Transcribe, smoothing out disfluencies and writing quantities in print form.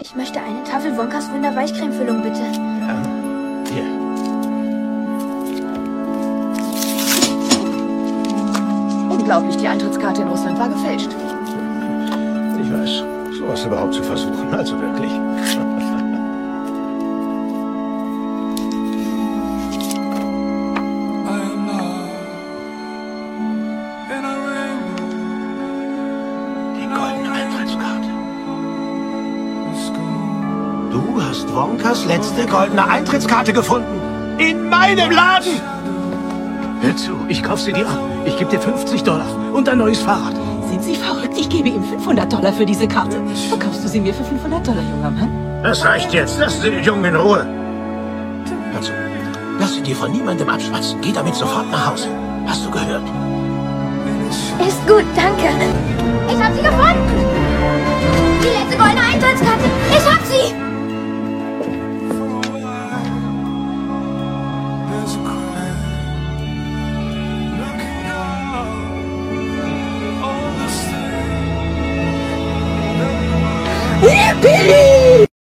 Ich möchte eine Tafel Wonkas Wunder-Weichcreme-Füllung, bitte. Ja, hier. Unglaublich, die Eintrittskarte in Russland war gefälscht. Ich weiß, sowas überhaupt zu versuchen, also wirklich. Die goldene Eintrittskarte. Du hast Wonkas letzte goldene Eintrittskarte gefunden. In meinem Laden! Hör zu, ich kauf sie dir ab. Ich gebe dir $50 und ein neues Fahrrad. Sind Sie verrückt? Ich gebe ihm $500 für diese Karte. Verkaufst du sie mir für $500, junger Mann? Das reicht jetzt. Lassen Sie den Jungen in Ruhe. Hör zu, lass sie dir von niemandem abschwatzen. Geh damit sofort nach Hause. Hast du gehört? Ist gut, danke. Ich hab sie gefunden! Die letzte goldene Eintrittskarte! Ich hab sie! Billy!